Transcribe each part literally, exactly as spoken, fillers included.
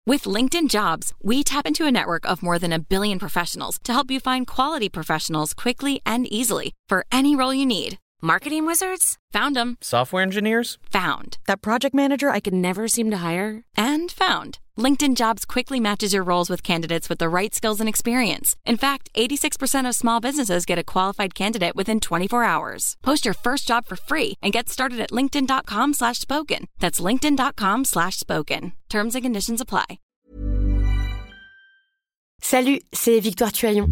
With LinkedIn Jobs, we tap into a network of more than a billion professionals to help you find quality professionals quickly and easily for any role you need. Marketing wizards? Found them. Software engineers? Found. That project manager I could never seem to hire? And found. LinkedIn Jobs quickly matches your roles with candidates with the right skills and experience. In fact, eighty-six percent of small businesses get a qualified candidate within twenty-four hours. Post your first job for free and get started at linkedin.com slash spoken. That's linkedin.com slash spoken. Terms and conditions apply. Salut, c'est Victoire Tuaillon.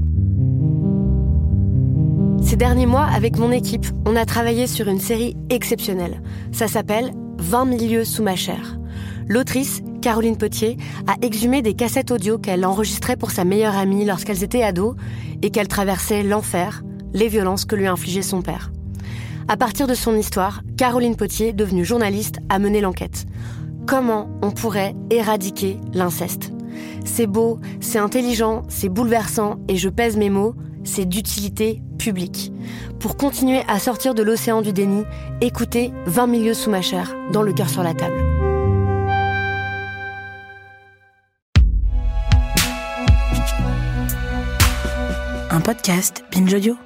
Ces derniers mois, avec mon équipe, on a travaillé sur une série exceptionnelle. Ça s'appelle « vingt mille lieues sous ma chair ». L'autrice, Caroline Potier, a exhumé des cassettes audio qu'elle enregistrait pour sa meilleure amie lorsqu'elles étaient ados et qu'elle traversait l'enfer, les violences que lui infligeait son père. À partir de son histoire, Caroline Potier, devenue journaliste, a mené l'enquête. Comment on pourrait éradiquer l'inceste ? C'est beau, c'est intelligent, c'est bouleversant et je pèse mes mots, c'est d'utilité publique. Pour continuer à sortir de l'océan du déni, écoutez vingt mille lieues sous ma chair dans Le cœur sur la table. Un podcast Binge Audio.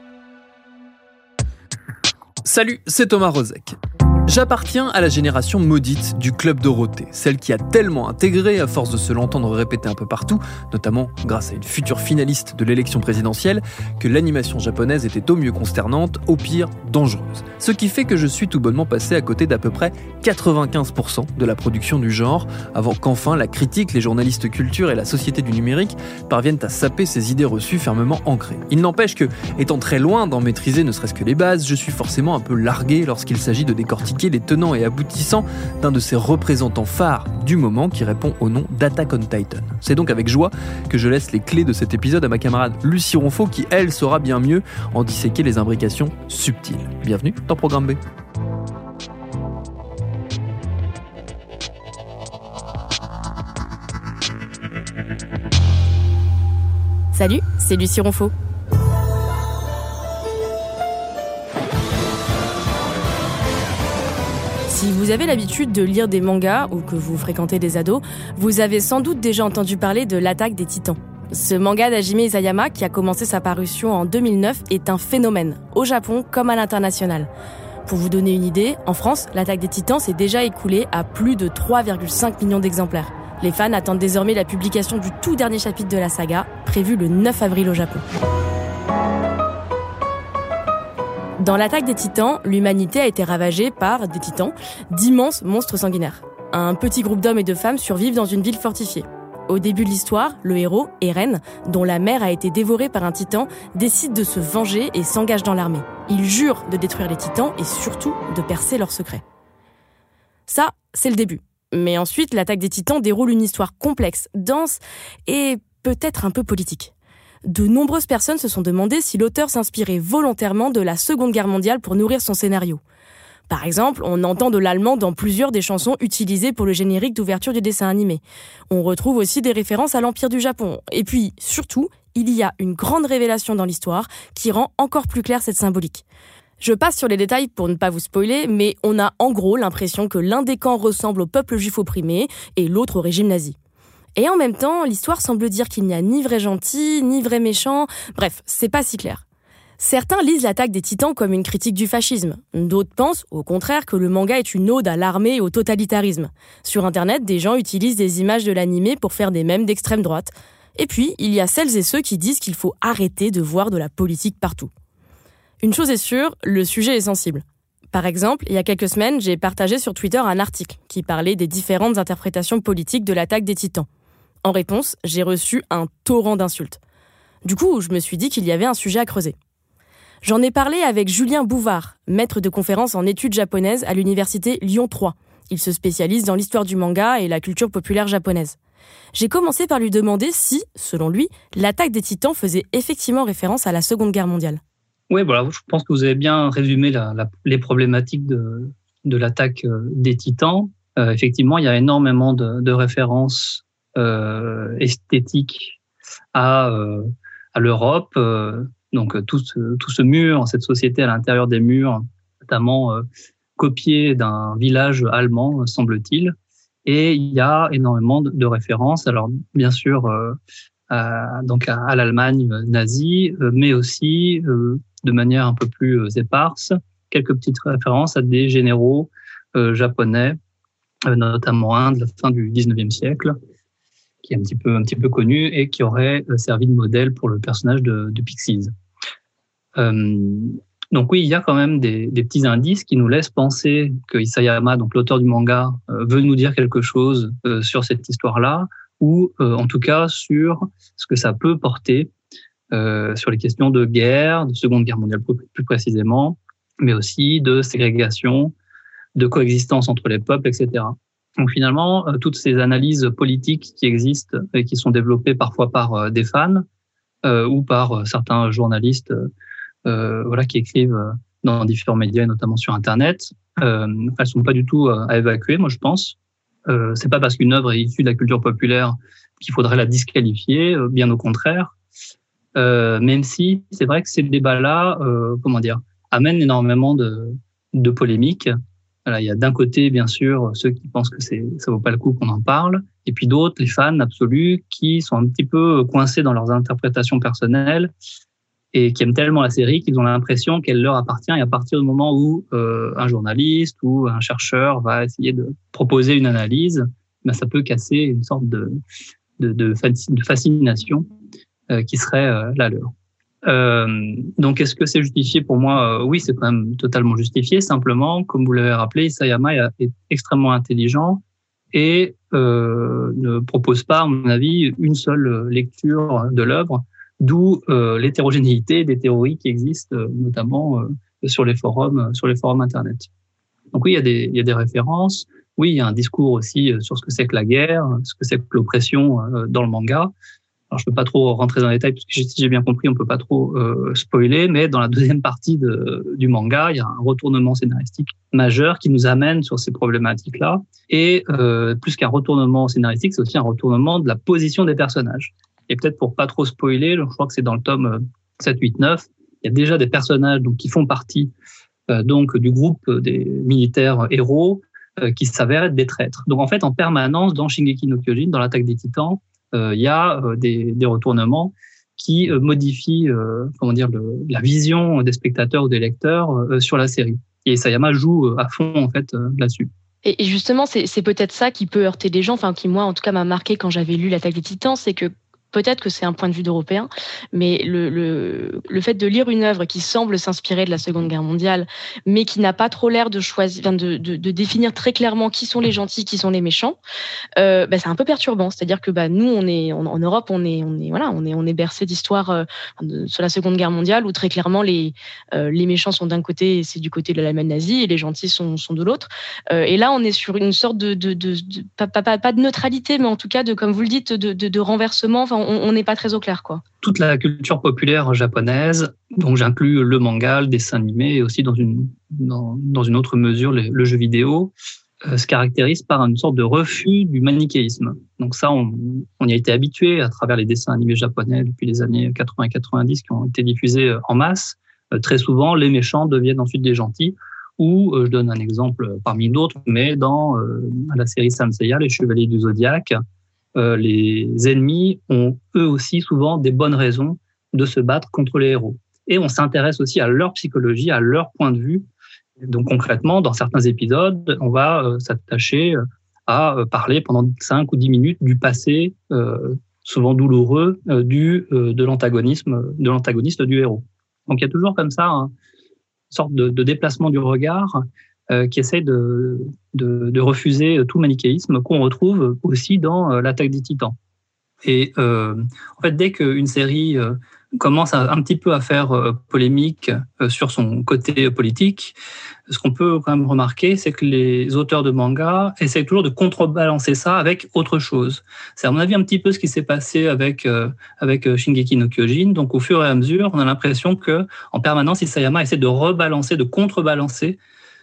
Salut, c'est Thomas Rozek. J'appartiens à la génération maudite du Club Dorothée, celle qui a tellement intégré à force de se l'entendre répéter un peu partout, notamment grâce à une future finaliste de l'élection présidentielle, que l'animation japonaise était au mieux consternante, au pire dangereuse. Ce qui fait que je suis tout bonnement passé à côté d'à peu près quatre-vingt-quinze pour cent de la production du genre, avant qu'enfin la critique, les journalistes culture et la société du numérique parviennent à saper ces idées reçues fermement ancrées. Il n'empêche que, étant très loin d'en maîtriser ne serait-ce que les bases, je suis forcément un peu largué lorsqu'il s'agit de décortiquer les tenants et aboutissants d'un de ces représentants phares du moment qui répond au nom d'Attack on Titan. C'est donc avec joie que je laisse les clés de cet épisode à ma camarade Lucie Ronfaux qui, elle, saura bien mieux en disséquer les imbrications subtiles. Bienvenue dans Programme B. Salut, c'est Lucie Ronfaux. Si vous avez l'habitude de lire des mangas ou que vous fréquentez des ados, vous avez sans doute déjà entendu parler de l'Attaque des Titans. Ce manga d'Hajime Isayama, qui a commencé sa parution en deux mille neuf, est un phénomène, au Japon comme à l'international. Pour vous donner une idée, en France, l'Attaque des Titans s'est déjà écoulée à plus de trois virgule cinq millions d'exemplaires. Les fans attendent désormais la publication du tout dernier chapitre de la saga, prévu le neuf avril au Japon. Dans l'Attaque des Titans, l'humanité a été ravagée par des titans, d'immenses monstres sanguinaires. Un petit groupe d'hommes et de femmes survivent dans une ville fortifiée. Au début de l'histoire, le héros, Eren, dont la mère a été dévorée par un titan, décide de se venger et s'engage dans l'armée. Il jure de détruire les titans et surtout de percer leurs secrets. Ça, c'est le début. Mais ensuite, l'Attaque des Titans déroule une histoire complexe, dense et peut-être un peu politique. De nombreuses personnes se sont demandé si l'auteur s'inspirait volontairement de la Seconde Guerre mondiale pour nourrir son scénario. Par exemple, on entend de l'allemand dans plusieurs des chansons utilisées pour le générique d'ouverture du dessin animé. On retrouve aussi des références à l'Empire du Japon. Et puis, surtout, il y a une grande révélation dans l'histoire qui rend encore plus claire cette symbolique. Je passe sur les détails pour ne pas vous spoiler, mais on a en gros l'impression que l'un des camps ressemble au peuple juif opprimé et l'autre au régime nazi. Et en même temps, l'histoire semble dire qu'il n'y a ni vrai gentil, ni vrai méchant. Bref, c'est pas si clair. Certains lisent l'Attaque des Titans comme une critique du fascisme. D'autres pensent, au contraire, que le manga est une ode à l'armée et au totalitarisme. Sur Internet, des gens utilisent des images de l'animé pour faire des mèmes d'extrême droite. Et puis, il y a celles et ceux qui disent qu'il faut arrêter de voir de la politique partout. Une chose est sûre, le sujet est sensible. Par exemple, il y a quelques semaines, j'ai partagé sur Twitter un article qui parlait des différentes interprétations politiques de l'Attaque des Titans. En réponse, j'ai reçu un torrent d'insultes. Du coup, je me suis dit qu'il y avait un sujet à creuser. J'en ai parlé avec Julien Bouvard, maître de conférences en études japonaises à l'université Lyon trois. Il se spécialise dans l'histoire du manga et la culture populaire japonaise. J'ai commencé par lui demander si, selon lui, l'Attaque des Titans faisait effectivement référence à la Seconde Guerre mondiale. Oui, voilà, je pense que vous avez bien résumé la, la, les problématiques de, de l'Attaque des Titans. Euh, effectivement, il y a énormément de, de références Euh, esthétique à, euh, à l'Europe. Euh, donc tout ce, tout ce mur, cette société à l'intérieur des murs, notamment euh, copié d'un village allemand, semble-t-il. Et il y a énormément de, de références. Alors, bien sûr, euh, à, donc à, à l'Allemagne nazie, euh, mais aussi, euh, de manière un peu plus euh, éparse, quelques petites références à des généraux euh, japonais, euh, notamment un de la fin du dix-neuvième siècle, qui est un petit peu, un petit peu connu et qui aurait servi de modèle pour le personnage de, de Pixies. Euh, donc oui, il y a quand même des, des petits indices qui nous laissent penser que Isayama, donc l'auteur du manga, euh, veut nous dire quelque chose euh, sur cette histoire-là, ou euh, en tout cas sur ce que ça peut porter euh, sur les questions de guerre, de Seconde Guerre mondiale plus, plus précisément, mais aussi de ségrégation, de coexistence entre les peuples, et cetera. Donc finalement, euh, toutes ces analyses politiques qui existent et qui sont développées parfois par euh, des fans euh, ou par euh, certains journalistes euh, voilà, qui écrivent euh, dans différents médias, notamment sur Internet, euh, elles sont pas du tout euh, à évacuer, moi je pense. Euh, c'est pas parce qu'une œuvre est issue de la culture populaire qu'il faudrait la disqualifier, euh, bien au contraire. Euh, même si c'est vrai que ces débats-là, euh, comment dire, amènent énormément de, de polémiques. Voilà, il y a d'un côté, bien sûr, ceux qui pensent que c'est, ça vaut pas le coup qu'on en parle, et puis d'autres, les fans absolus, qui sont un petit peu coincés dans leurs interprétations personnelles et qui aiment tellement la série qu'ils ont l'impression qu'elle leur appartient. Et à partir du moment où euh, un journaliste ou un chercheur va essayer de proposer une analyse, ben ça peut casser une sorte de, de, de, de fascination euh, qui serait euh, la leur. Euh, donc, est-ce que c'est justifié pour moi ? euh, Oui, c'est quand même totalement justifié. Simplement, comme vous l'avez rappelé, Isayama est extrêmement intelligent et euh, ne propose pas, à mon avis, une seule lecture de l'œuvre, d'où euh, l'hétérogénéité des théories qui existent, euh, notamment euh, sur les forums, sur les forums Internet. Donc oui, il y a des, il y a des références. Oui, il y a un discours aussi sur ce que c'est que la guerre, ce que c'est que l'oppression euh, dans le manga. Alors, je peux pas trop rentrer dans les détails parce que si j'ai bien compris, on peut pas trop euh, spoiler, mais dans la deuxième partie de, du manga, il y a un retournement scénaristique majeur qui nous amène sur ces problématiques-là. Et euh, plus qu'un retournement scénaristique, c'est aussi un retournement de la position des personnages. Et peut-être pour pas trop spoiler, je crois que c'est dans le tome sept, huit, neuf, il y a déjà des personnages donc qui font partie euh, donc du groupe des militaires héros euh, qui s'avèrent être des traîtres. Donc en fait, en permanence, dans Shingeki no Kyojin, dans l'attaque des Titans, il euh, y a euh, des, des retournements qui euh, modifient euh, comment dire le, la vision des spectateurs ou des lecteurs euh, sur la série. Et Isayama joue à fond en fait euh, là-dessus. Et justement, c'est, c'est peut-être ça qui peut heurter les gens, enfin qui moi en tout cas m'a marqué quand j'avais lu l'Attaque des Titans, c'est que peut-être que c'est un point de vue d'Européen, mais le, le, le fait de lire une œuvre qui semble s'inspirer de la Seconde Guerre mondiale, mais qui n'a pas trop l'air de choisir, enfin de, de, de définir très clairement qui sont les gentils, qui sont les méchants, euh, bah c'est un peu perturbant. C'est-à-dire que bah nous, on est on, en Europe, on est on est voilà, on est on est bercé d'histoires euh, de, sur la Seconde Guerre mondiale où très clairement les euh, les méchants sont d'un côté, et c'est du côté de l'Allemagne nazie, et les gentils sont sont de l'autre. Euh, et là, on est sur une sorte de de, de, de pas, pas pas de neutralité, mais en tout cas de, comme vous le dites, de de, de renversement. Enfin, on n'est pas très au clair, quoi. Toute la culture populaire japonaise, donc j'inclus le manga, le dessin animé et aussi dans une, dans, dans une autre mesure le, le jeu vidéo, euh, se caractérise par une sorte de refus du manichéisme. Donc ça, on, on y a été habitué à travers les dessins animés japonais depuis les années quatre-vingts quatre-vingt-dix qui ont été diffusés en masse. Euh, très souvent, les méchants deviennent ensuite des gentils. Ou, euh, je donne un exemple parmi d'autres, mais dans euh, la série Saint Seiya, les Chevaliers du Zodiaque, Euh, les ennemis ont eux aussi souvent des bonnes raisons de se battre contre les héros. Et on s'intéresse aussi à leur psychologie, à leur point de vue. Donc concrètement, dans certains épisodes, on va euh, s'attacher à euh, parler pendant cinq ou dix minutes du passé, euh, souvent douloureux, euh, du, euh, de l'antagonisme, de l'antagoniste du héros. Donc il y a toujours comme ça hein, une sorte de, de déplacement du regard Euh, qui essaie de, de, de refuser tout manichéisme qu'on retrouve aussi dans euh, l'Attaque des Titans. Et euh, en fait, dès qu'une série euh, commence à, un petit peu à faire euh, polémique euh, sur son côté politique, ce qu'on peut quand même remarquer, c'est que les auteurs de manga essaient toujours de contrebalancer ça avec autre chose. C'est à mon avis un petit peu ce qui s'est passé avec euh, avec Shingeki no Kyojin. Donc au fur et à mesure, on a l'impression que en permanence, Isayama essaie de rebalancer, de contrebalancer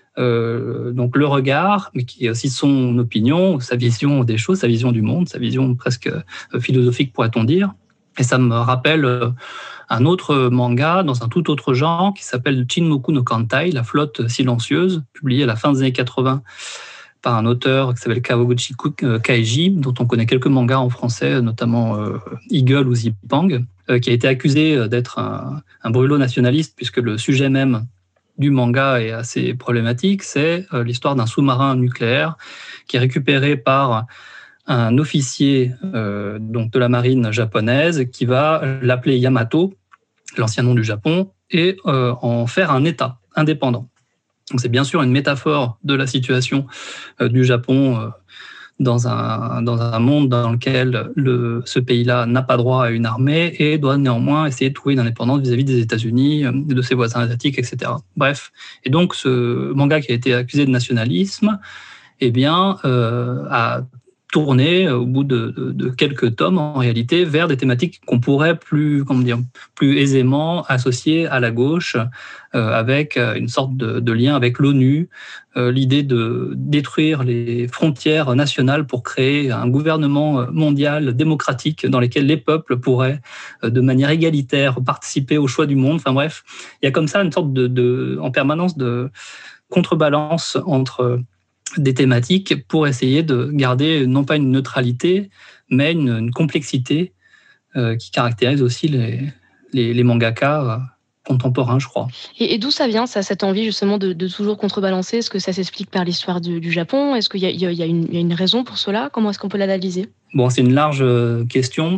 Euh, donc le regard, mais qui est aussi son opinion, sa vision des choses, sa vision du monde, sa vision presque philosophique pourrait-on dire. Et ça me rappelle un autre manga dans un tout autre genre qui s'appelle Chinmoku no Kantai, la flotte silencieuse, publié à la fin des années quatre-vingts par un auteur qui s'appelle Kawaguchi Kaiji, dont on connaît quelques mangas en français, notamment euh, Eagle ou Zipang, euh, qui a été accusé d'être un, un brûlot nationaliste, puisque le sujet même du manga est assez problématique. C'est euh, l'histoire d'un sous-marin nucléaire qui est récupéré par un officier euh, donc de la marine japonaise qui va l'appeler Yamato, l'ancien nom du Japon, et euh, en faire un État indépendant. Donc c'est bien sûr une métaphore de la situation euh, du Japon euh, dans, un, dans un monde dans lequel le, ce pays-là n'a pas droit à une armée et doit néanmoins essayer de trouver une indépendance vis-à-vis des États-Unis, de ses voisins asiatiques, et cetera. Bref, et donc ce manga qui a été accusé de nationalisme, eh bien, euh, a tourné au bout de, de, de quelques tomes en réalité vers des thématiques qu'on pourrait plus, comment dire, plus aisément associer à la gauche, euh, avec une sorte de, de lien avec l'ONU, euh, l'idée de détruire les frontières nationales pour créer un gouvernement mondial démocratique dans lequel les peuples pourraient euh, de manière égalitaire participer au choix du monde. Enfin bref, il y a comme ça une sorte de, de en permanence de contrebalance entre des thématiques pour essayer de garder non pas une neutralité, mais une, une complexité euh, qui caractérise aussi les, les, les mangakas euh, contemporains, je crois. Et, et d'où ça vient, ça, cette envie justement de, de toujours contrebalancer? Est-ce que ça s'explique par l'histoire du, du Japon? Est-ce qu'il y a, il y a, une, il y a une raison pour cela? Comment est-ce qu'on peut l'analyser? Bon, c'est une large question.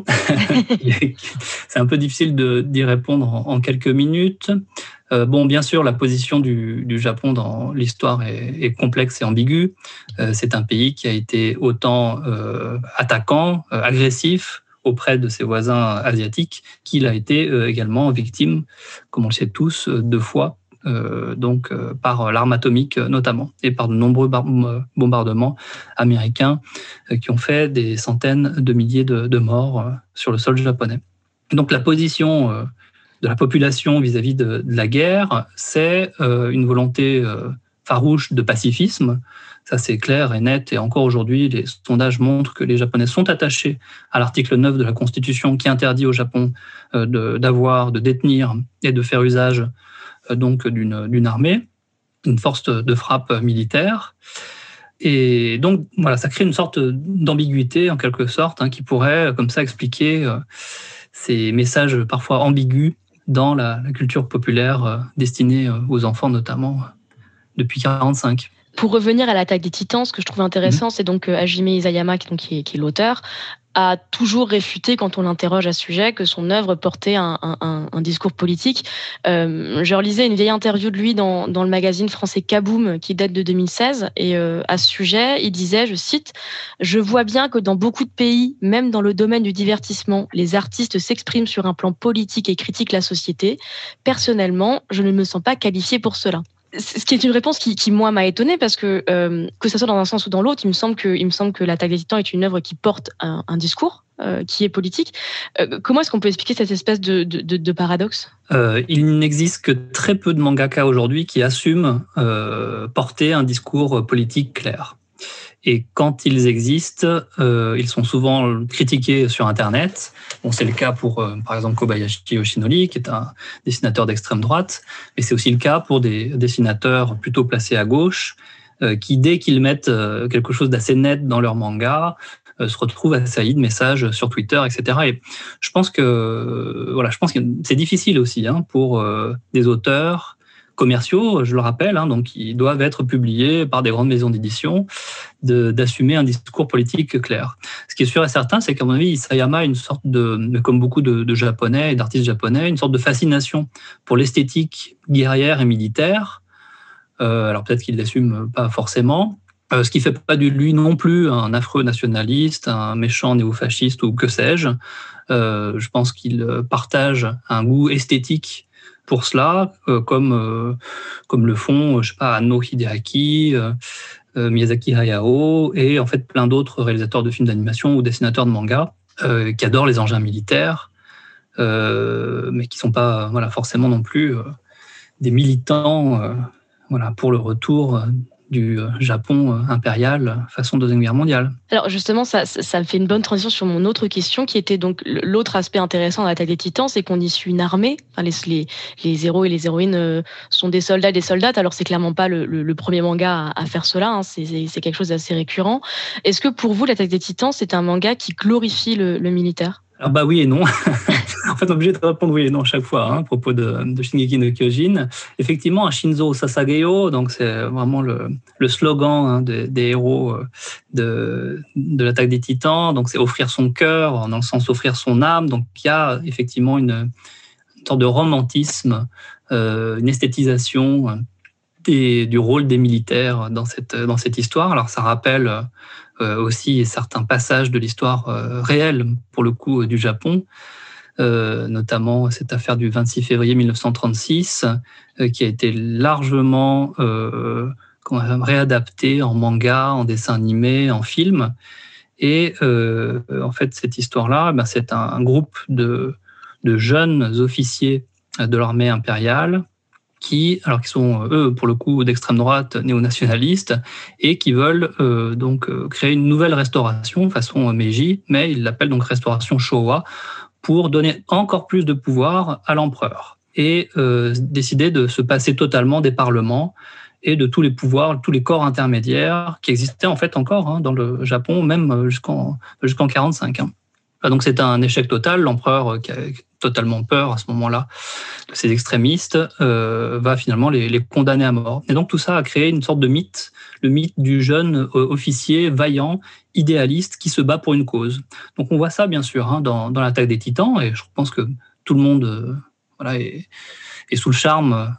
C'est un peu difficile de, d'y répondre en, en quelques minutes. Euh, bon, bien sûr, la position du, du Japon dans l'histoire est, est complexe et ambiguë. Euh, c'est un pays qui a été autant euh, attaquant, euh, agressif auprès de ses voisins asiatiques, qu'il a été euh, également victime, comme on le sait tous, deux fois, euh, donc euh, par l'arme atomique notamment, et par de nombreux bar- bombardements américains euh, qui ont fait des centaines de milliers de, de morts euh, sur le sol japonais. Donc la position euh, de la population vis-à-vis de, de la guerre, c'est euh, une volonté euh, farouche de pacifisme. Ça, c'est clair et net. Et encore aujourd'hui, les sondages montrent que les Japonais sont attachés à l'article neuf de la Constitution qui interdit au Japon euh, de, d'avoir, de détenir et de faire usage euh, donc d'une, d'une armée, d'une force de frappe militaire. Et donc, voilà, ça crée une sorte d'ambiguïté, en quelque sorte, hein, qui pourrait, comme ça, expliquer euh, ces messages parfois ambigus dans la, la culture populaire euh, destinée euh, aux enfants, notamment, euh, depuis quarante-cinq. Pour revenir à l'attaque des Titans, ce que je trouve intéressant, mmh. c'est donc euh, Hajime Isayama, qui, donc, qui, est, qui est l'auteur, a toujours réfuté, quand on l'interroge à ce sujet, que son œuvre portait un, un, un discours politique. Euh, je relisais une vieille interview de lui dans, dans le magazine français Kaboom, qui date de deux mille seize, et euh, à ce sujet, il disait, je cite, « Je vois bien que dans beaucoup de pays, même dans le domaine du divertissement, les artistes s'expriment sur un plan politique et critiquent la société. Personnellement, je ne me sens pas qualifié pour cela. » Ce qui est une réponse qui, qui moi, m'a étonnée parce que, euh, que ce soit dans un sens ou dans l'autre, il me semble que, il me semble que l'Attaque des Titans est une œuvre qui porte un, un discours euh, qui est politique. Euh, comment est-ce qu'on peut expliquer cette espèce de, de, de, de paradoxe ? euh, Il n'existe que très peu de mangaka aujourd'hui qui assument euh, porter un discours politique clair. Et quand ils existent, euh, ils sont souvent critiqués sur Internet. Bon, c'est le cas pour, euh, par exemple, Kobayashi Yoshinori, qui est un dessinateur d'extrême droite, mais c'est aussi le cas pour des dessinateurs plutôt placés à gauche, euh, qui, dès qu'ils mettent euh, quelque chose d'assez net dans leur manga, euh, se retrouvent assaillis de messages sur Twitter, et cetera. Et je pense que, euh, voilà, je pense que c'est difficile aussi hein, pour euh, des auteurs commerciaux, je le rappelle, hein, donc ils doivent être publiés par des grandes maisons d'édition, de, d'assumer un discours politique clair. Ce qui est sûr et certain, c'est qu'à mon avis, Isayama a une sorte de, comme beaucoup de, de Japonais et d'artistes japonais, une sorte de fascination pour l'esthétique guerrière et militaire. Euh, alors peut-être qu'il ne l'assume pas forcément, euh, ce qui ne fait pas de lui non plus un affreux nationaliste, un méchant néo-fasciste ou que sais-je. Euh, je pense qu'il partage un goût esthétique pour cela, euh, comme euh, comme le font, je sais pas, Anno Hideaki, euh, euh, Miyazaki Hayao et en fait plein d'autres réalisateurs de films d'animation ou dessinateurs de manga euh, qui adorent les engins militaires, euh, mais qui sont pas voilà forcément non plus euh, des militants euh, voilà pour le retour du Japon impérial façon Deuxième Guerre mondiale. Alors justement, ça, ça me fait une bonne transition sur mon autre question, qui était donc l'autre aspect intéressant de l'Attaque des Titans, c'est qu'on y suit une armée. Enfin, les, les, les héros et les héroïnes sont des soldats et des soldates. Alors c'est clairement pas le, le, le premier manga à, à faire cela, hein. c'est, c'est quelque chose d'assez récurrent. Est-ce que pour vous, l'Attaque des Titans, c'est un manga qui glorifie le, le militaire ? Alors bah oui et non. En fait, on est obligé de répondre oui et non à chaque fois, hein, à propos de, de Shingeki no Kyojin. Effectivement, un Shinzo Sasageyo, donc c'est vraiment le, le slogan, hein, des, des héros de, de l'Attaque des Titans. Donc c'est offrir son cœur, dans le sens offrir son âme. Donc il y a effectivement une, une sorte de romantisme, euh, une esthétisation des, du rôle des militaires dans cette, dans cette histoire. Alors ça rappelle Euh, aussi certains passages de l'histoire euh, réelle, pour le coup, euh, du Japon, euh, notamment cette affaire du vingt-six février mille neuf cent trente-six, euh, qui a été largement euh, réadaptée en manga, en dessin animé, en film. Et euh, en fait, cette histoire-là, ben, c'est un, un groupe de, de jeunes officiers de l'armée impériale qui, alors qui sont eux pour le coup d'extrême droite néo-nationalistes et qui veulent euh, donc créer une nouvelle restauration façon Meiji, mais ils l'appellent donc restauration Showa pour donner encore plus de pouvoir à l'empereur et euh, décider de se passer totalement des parlements et de tous les pouvoirs, tous les corps intermédiaires qui existaient en fait encore hein, dans le Japon, même jusqu'en jusqu'en quarante-cinq. Hein. Donc c'est un échec total. L'empereur, qui a totalement peur à ce moment-là de ces extrémistes, euh, va finalement les, les condamner à mort. Et donc tout ça a créé une sorte de mythe, le mythe du jeune officier vaillant, idéaliste, qui se bat pour une cause. Donc on voit ça bien sûr hein, dans, dans l'Attaque des Titans, et je pense que tout le monde euh, voilà, est, est sous le charme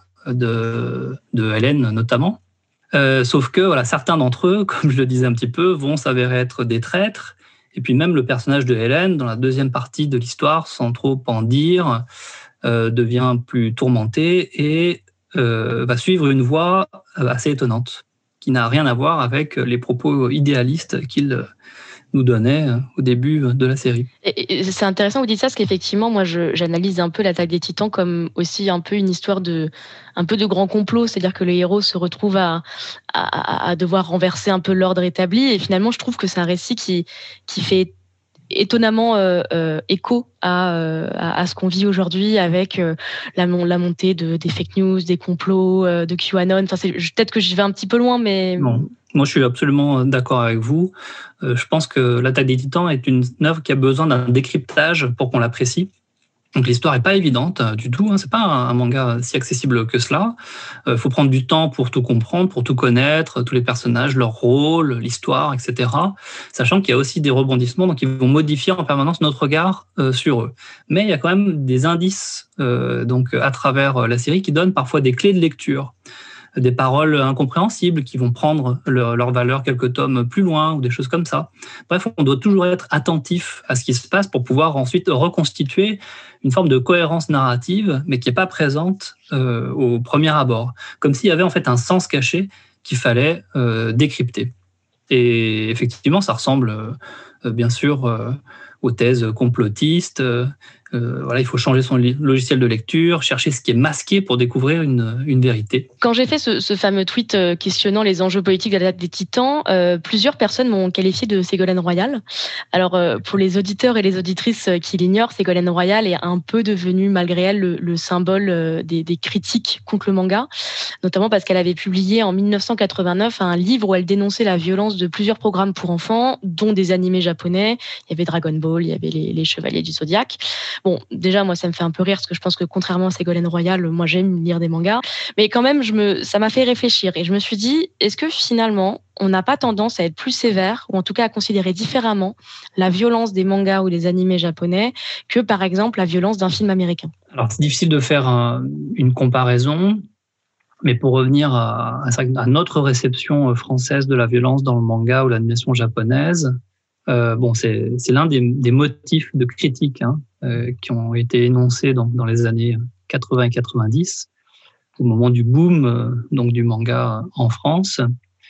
de, de Hélène notamment. Euh, sauf que voilà, certains d'entre eux, comme je le disais un petit peu, vont s'avérer être des traîtres. Et puis même le personnage de Hélène, dans la deuxième partie de l'histoire, sans trop en dire, euh, devient plus tourmenté et euh, va suivre une voie assez étonnante, qui n'a rien à voir avec les propos idéalistes qu'il nous donnait au début de la série. Et, et c'est intéressant que vous dites ça, parce qu'effectivement, moi, je, j'analyse un peu l'Attaque des Titans comme aussi un peu une histoire de, un peu de grand complot, c'est-à-dire que les héros se retrouvent à, à, à devoir renverser un peu l'ordre établi, et finalement, je trouve que c'est un récit qui, qui fait étonnamment euh, euh, écho à, euh, à, à ce qu'on vit aujourd'hui avec euh, la, la montée de, des fake news, des complots, euh, de QAnon. Enfin, c'est, peut-être que j'y vais un petit peu loin, mais... Non. Moi, je suis absolument d'accord avec vous. Euh, je pense que l'Attaque des Titans est une œuvre qui a besoin d'un décryptage pour qu'on l'apprécie. Donc l'histoire est pas évidente euh, du tout. Hein. C'est pas un, un manga si accessible que cela. Il euh, faut prendre du temps pour tout comprendre, pour tout connaître, tous les personnages, leur rôle, l'histoire, et cetera. Sachant qu'il y a aussi des rebondissements, donc ils vont modifier en permanence notre regard euh, sur eux. Mais il y a quand même des indices euh, donc à travers la série qui donnent parfois des clés de lecture, des paroles incompréhensibles qui vont prendre leur, leur valeur quelques tomes plus loin ou des choses comme ça. Bref, on doit toujours être attentif à ce qui se passe pour pouvoir ensuite reconstituer une forme de cohérence narrative, mais qui n'est pas présente euh, au premier abord. Comme s'il y avait en fait un sens caché qu'il fallait euh, décrypter. Et effectivement, ça ressemble euh, bien sûr euh, aux thèses complotistes. Euh, Euh, voilà, il faut changer son logiciel de lecture, chercher ce qui est masqué pour découvrir une, une vérité. Quand j'ai fait ce, ce fameux tweet questionnant les enjeux politiques de l'Attaque des Titans, euh, plusieurs personnes m'ont qualifié de Ségolène Royal. Alors, euh, pour les auditeurs et les auditrices qui l'ignorent, Ségolène Royal est un peu devenue, malgré elle, le, le symbole des, des critiques contre le manga, notamment parce qu'elle avait publié en dix-neuf cent quatre-vingt-neuf un livre où elle dénonçait la violence de plusieurs programmes pour enfants, dont des animés japonais. Il y avait Dragon Ball, il y avait les, les Chevaliers du Zodiaque. Bon, déjà, moi, ça me fait un peu rire, parce que je pense que contrairement à Ségolène Royal, moi, j'aime lire des mangas. Mais quand même, je me, ça m'a fait réfléchir. Et je me suis dit, est-ce que finalement, on n'a pas tendance à être plus sévère, ou en tout cas à considérer différemment la violence des mangas ou des animés japonais que, par exemple, la violence d'un film américain ? Alors, c'est difficile de faire un, une comparaison. Mais pour revenir à, à notre réception française de la violence dans le manga ou l'animation japonaise, euh, bon, c'est, c'est l'un des, des motifs de critique hein, euh, qui ont été énoncés donc, dans les années quatre-vingts et quatre-vingt-dix, au moment du boom euh, donc, du manga en France.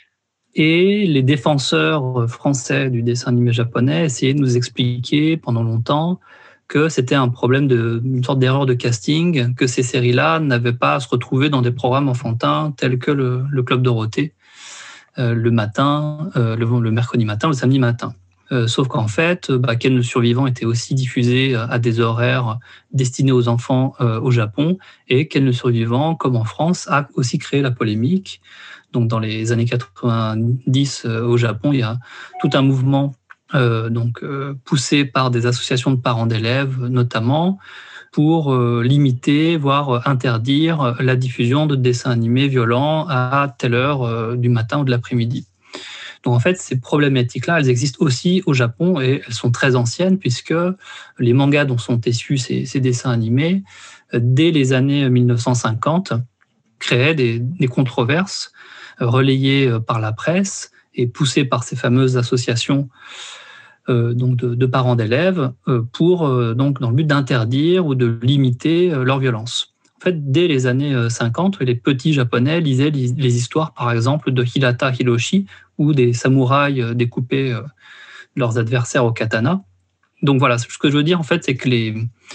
Et les défenseurs français du dessin animé japonais essayaient de nous expliquer pendant longtemps que c'était un problème de, une sorte d'erreur de casting, que ces séries-là n'avaient pas à se retrouver dans des programmes enfantins tels que le, le Club Dorothée. euh, le matin, euh, le, le mercredi matin, le samedi matin. Euh, sauf qu'en fait, bah, Ken le Survivant était aussi diffusé à des horaires destinés aux enfants euh, au Japon, et Ken le Survivant, comme en France, a aussi créé la polémique. Donc, dans les années quatre-vingt-dix, euh, au Japon, il y a tout un mouvement euh, donc, euh, poussé par des associations de parents d'élèves, notamment, pour euh, limiter, voire interdire la diffusion de dessins animés violents à telle heure euh, du matin ou de l'après-midi. Donc en fait, ces problématiques-là, elles existent aussi au Japon et elles sont très anciennes puisque les mangas dont sont issus ces, ces dessins animés, dès les années mille neuf cent cinquante, créaient des, des controverses relayées par la presse et poussées par ces fameuses associations euh, donc de, de parents d'élèves euh, pour euh, donc dans le but d'interdire ou de limiter euh, leur violence. En fait, dès les années cinquante, les petits Japonais lisaient les histoires, par exemple, de Hirata Hiroshi, où des samouraïs découpaient leurs adversaires au katana. Donc voilà, ce que je veux dire, en fait, c'est que les,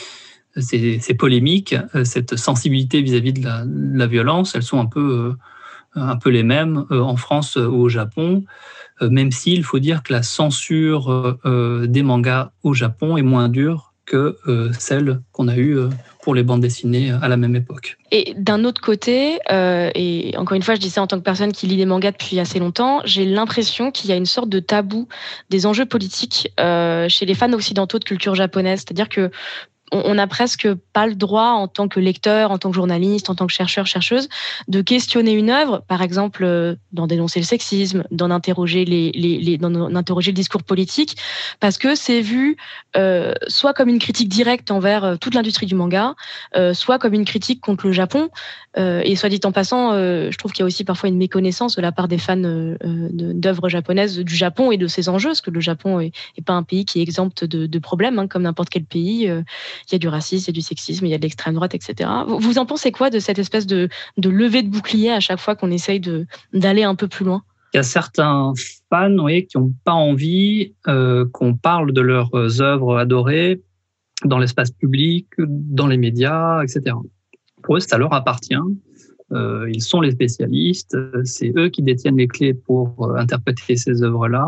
ces, ces polémiques, cette sensibilité vis-à-vis de la, de la violence, elles sont un peu, un peu les mêmes en France ou au Japon, même s'il faut dire que la censure des mangas au Japon est moins dure que celle qu'on a eue pour les bandes dessinées à la même époque. Et d'un autre côté, euh, et encore une fois, je dis ça en tant que personne qui lit des mangas depuis assez longtemps, j'ai l'impression qu'il y a une sorte de tabou des enjeux politiques euh, chez les fans occidentaux de culture japonaise. C'est-à-dire que on n'a presque pas le droit, en tant que lecteur, en tant que journaliste, en tant que chercheur, chercheuse, de questionner une œuvre, par exemple, euh, d'en dénoncer le sexisme, d'en interroger, les, les, les, d'en interroger le discours politique, parce que c'est vu euh, soit comme une critique directe envers euh, toute l'industrie du manga, euh, soit comme une critique contre le Japon. Euh, et soit dit en passant, euh, je trouve qu'il y a aussi parfois une méconnaissance de la part des fans euh, de, d'œuvres japonaises du Japon et de ses enjeux, parce que le Japon est, est pas un pays qui est exempt de, de problèmes, hein, comme n'importe quel pays. Euh, il y a du racisme, il y a du sexisme, il y a de l'extrême droite, et cetera. Vous, vous en pensez quoi de cette espèce de, de levée de bouclier à chaque fois qu'on essaye de, d'aller un peu plus loin? Il y a certains fans, oui, qui n'ont pas envie euh, qu'on parle de leurs œuvres adorées dans l'espace public, dans les médias, et cetera. Pour eux, ça leur appartient. Euh, ils sont les spécialistes. C'est eux qui détiennent les clés pour euh, interpréter ces œuvres-là.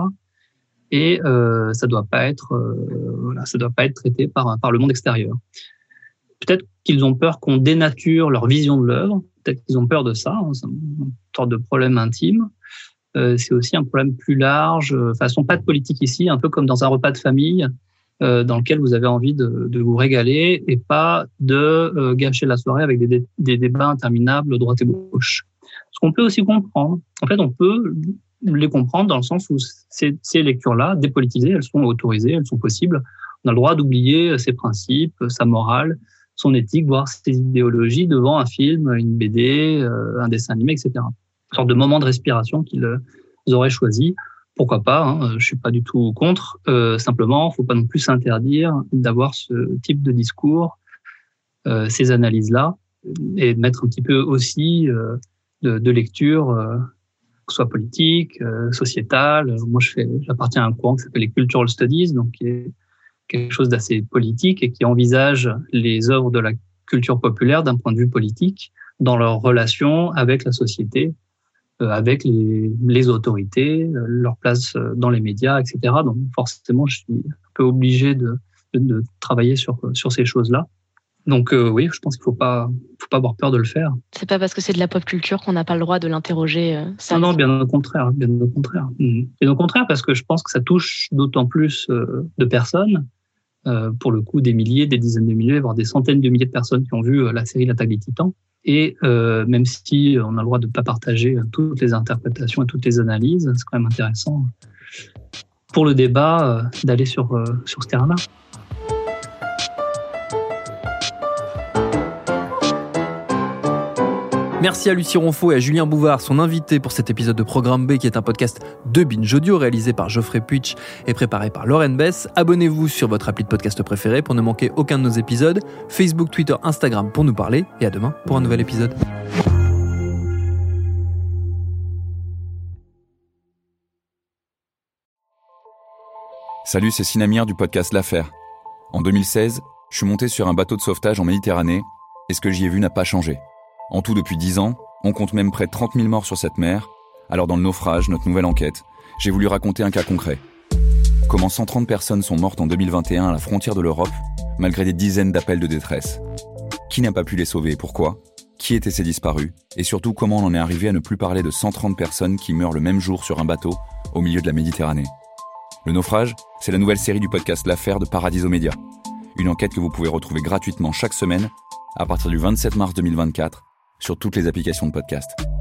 Et euh, ça doit pas être, euh, voilà, ça doit pas être traité par par le monde extérieur. Peut-être qu'ils ont peur qu'on dénature leur vision de l'œuvre. Peut-être qu'ils ont peur de ça. Hein, c'est une sorte de problème intime. Euh, c'est aussi un problème plus large. De toute façon, pas de politique ici, un peu comme dans un repas de famille. Euh, dans lequel vous avez envie de, de vous régaler et pas de euh, gâcher la soirée avec des, dé, des débats interminables droite et gauche. Ce qu'on peut aussi comprendre, en fait, on peut les comprendre dans le sens où ces, ces lectures-là, dépolitisées, elles sont autorisées, elles sont possibles. On a le droit d'oublier ses principes, sa morale, son éthique, voire ses idéologies devant un film, une B D, euh, un dessin animé, et cetera. Une sorte de moment de respiration qu'ils auraient choisi. Pourquoi pas, hein, je suis pas du tout contre. Euh, simplement, faut pas non plus s'interdire d'avoir ce type de discours, euh, ces analyses-là, et de mettre un petit peu aussi euh, de, de lecture, euh, que ce soit politique, euh, sociétale. Moi, je fais, j'appartiens à un courant qui s'appelle les Cultural Studies, donc qui est quelque chose d'assez politique et qui envisage les œuvres de la culture populaire d'un point de vue politique dans leur relation avec la société, avec les, les autorités, leur place dans les médias, et cetera. Donc forcément, je suis un peu obligé de, de, de travailler sur, sur ces choses-là. Donc euh, oui, je pense qu'il ne faut pas, faut pas avoir peur de le faire. C'est pas parce que c'est de la pop culture qu'on n'a pas le droit de l'interroger. Euh, non, non, bien au contraire, bien au contraire. Bien au contraire, parce que je pense que ça touche d'autant plus euh, de personnes, euh, pour le coup des milliers, des dizaines de milliers, voire des centaines de milliers de personnes qui ont vu la série L'Attaque des Titans. Et euh, même si on a le droit de ne pas partager toutes les interprétations et toutes les analyses, c'est quand même intéressant pour le débat euh, d'aller sur, euh, sur ce terrain-là. Merci à Lucie Ronfaux et à Julien Bouvard, son invité pour cet épisode de Programme B, qui est un podcast de Binge Audio réalisé par Geoffrey Puitch et préparé par Lauren Bess. Abonnez-vous sur votre appli de podcast préféré pour ne manquer aucun de nos épisodes. Facebook, Twitter, Instagram pour nous parler. Et à demain pour un nouvel épisode. Salut, c'est Sinamir du podcast L'Affaire. En deux mille seize, je suis monté sur un bateau de sauvetage en Méditerranée et ce que j'y ai vu n'a pas changé. En tout, depuis dix ans, on compte même près de trente mille morts sur cette mer, Alors dans le naufrage, notre nouvelle enquête, j'ai voulu raconter un cas concret. Comment cent trente personnes sont mortes en deux mille vingt et un à la frontière de l'Europe, malgré des dizaines d'appels de détresse. Qui n'a pas pu les sauver et pourquoi ? Qui étaient ces disparus ? Et surtout, comment on en est arrivé à ne plus parler de cent trente personnes qui meurent le même jour sur un bateau au milieu de la Méditerranée ? Le naufrage, c'est la nouvelle série du podcast L'Affaire de Paradiso Media. Une enquête que vous pouvez retrouver gratuitement chaque semaine à partir du vingt-sept mars deux mille vingt-quatre sur toutes les applications de podcast.